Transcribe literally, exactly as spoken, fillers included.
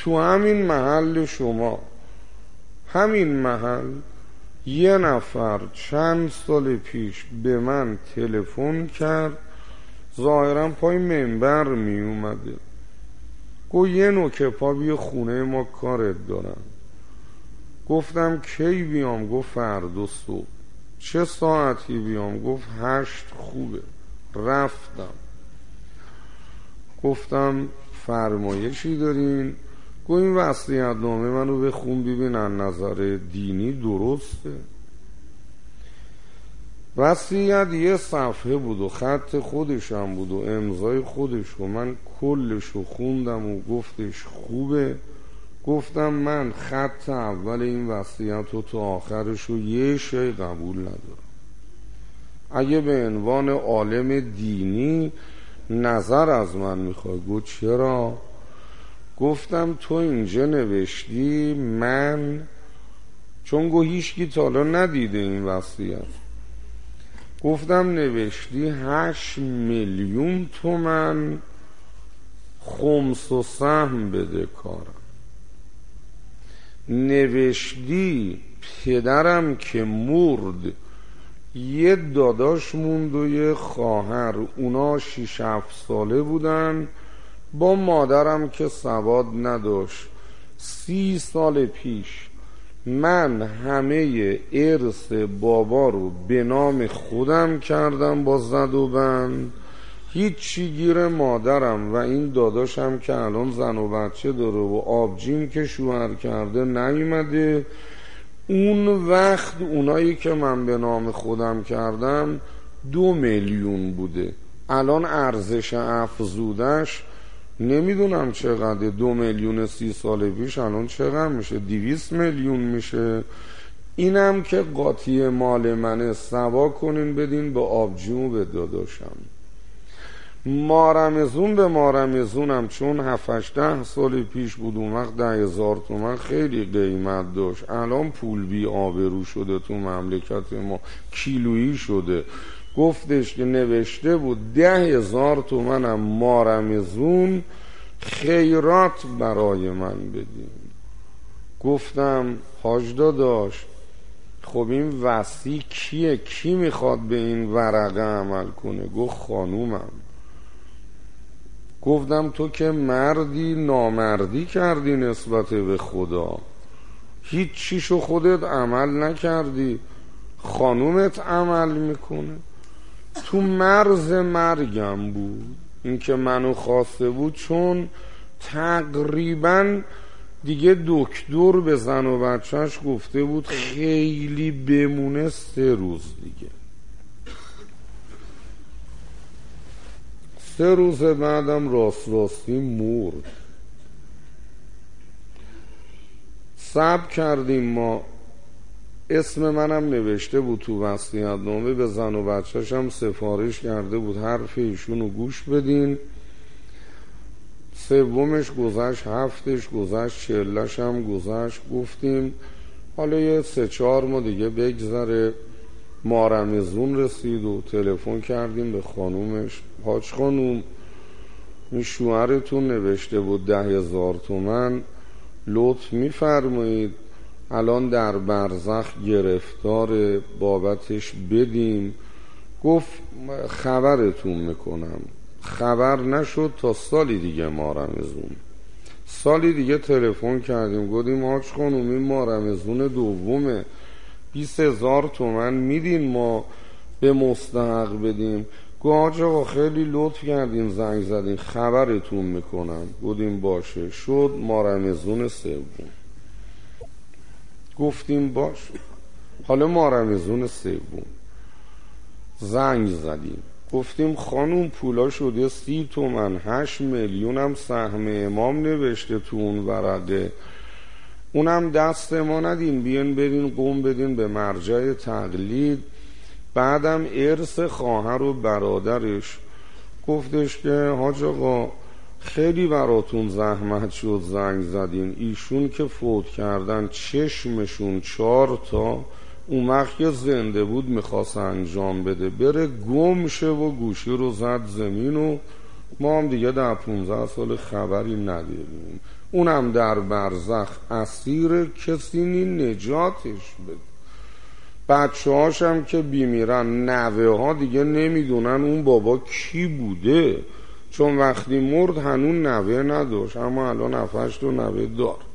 تو همین محل شما، همین محل، یه نفر چند سال پیش به من تلفن کرد، ظاهرا پای منبر می اومده، گفت یه نوک پا بیا خونه ما کارت دارم. گفتم کی بیام؟ گفت فردا صبح. چه ساعتی بیام؟ گفت هشت. خوبه. رفتم. گفتم فرمایشی دارین؟ گفت این وصیت‌نامه منو بخون ببین از نظر دینی درسته. وصیت یه صفحه بود و خط خودشم بود و امضای خودش و من کلشو خوندم و گفتش خوبه. گفتم من خط اول این وصیت رو تا آخرشو یه شی قبول ندارم. اگه به عنوان عالم دینی نظر از من میخوای. گفت چرا؟ گفتم تو اینجا نوشتی من، چون گو هیچکی تا حالا ندیده این وصیت، گفتم نوشتی هشت میلیون تومن خمس و سهم بده کارم. نوشتی پدرم که مرد یه داداش موند و یه خواهر، اونا شیش هفت ساله بودن، با مادرم که سواد نداشت. سی سال پیش من همه ارث بابا رو به نام خودم کردم با زد و بند، هیچی گیر مادرم و این داداشم که الان زن و بچه داره و آبجیم که شوهر کرده نیومده. اون وقت اونایی که من به نام خودم کردم دو میلیون بوده، الان ارزش افزودش نمیدونم چقدر، دو میلیون سی سال پیش الان چقدر میشه؟ دویست میلیون میشه. اینم که قاطی مال منه، سوا کنین بدین به آبجیم و به داداشم. مارمزون به مارمزونم چون هفت ده سال پیش بود اون وقت ده هزار تومن خیلی قیمت داشت، الان پول بی آبرو شده تو مملکت ما، کیلویی شده. گفتش که نوشته بود ده هزار تومنم مارمزون خیرات برای من بدین. گفتم حاج داداش خب این وصی کیه؟ کی میخواد به این ورقه عمل کنه؟ گفت خانومم. گفتم تو که مردی نامردی کردی نسبت به خدا، هیچ چیشو خودت عمل نکردی، خانومت عمل میکنه. تو مرز مرگم بود این که منو خواسته بود، چون تقریبا دیگه دکتر به زن و بچهش گفته بود خیلی بمونه سه روز دیگه. سه روز بعدم راست راستی مرد. صبر کردیم ما، اسم منم نوشته بود تو وصیت‌نامه، به زن و بچه‌ش هم سفارش کرده بود حرف ایشونو گوش بدین. سومش گذشت، هفتش گذشت، چلش هم گذشت. گفتیم حالا یه سه چهار ما دیگه بگذره. مارمزون رسید و تلفن کردیم به خانومش، حاج خانوم این شوهرتون نوشته بود ده هزار تومن، لطف میفرمایید الان در برزخ گرفتار، بابتش بدیم. گفت خبرتون میکنم. خبر نشد تا سالی دیگه مارمزون. سالی دیگه تلفن کردیم گفتیم حاج خانوم این مارمزون دومه، بیست هزار تومن میدین ما به مستحق بدیم. گفت حاج آقا خیلی لطف کردین زنگ زدین، خبرتون میکنم. گفتیم باشه. شد مارمزون سوم. گفتیم باش. حالا مارمزون سوم زنگ زدیم گفتیم خانوم پولا شده سی تومن، هشت میلیون هم سهم امام نوشته تو اون ورقه، اونم دست ما ندین، بیان برین قوم بدین به مرجع تقلید، بعدم ارث خواهر و برادرش. گفتش که حاج آقا خیلی براتون زحمت شد زنگ زدین، ایشون که فوت کردن چشمشون چهار تا اون وقت که زنده بود میخواست انجام بده، بره گم شه و گوشی رو زد زمین و ما هم دیگه در پونزده سال خبری نداریم. اونم در برزخ اسیر، کسی نی نجاتش بده. بچه هاشم که بیمیرن، نوه ها دیگه نمیدونن اون بابا کی بوده، چون وقتی مرد هنون نوه نداشت، اما الان هفت هشت تا نوه دار.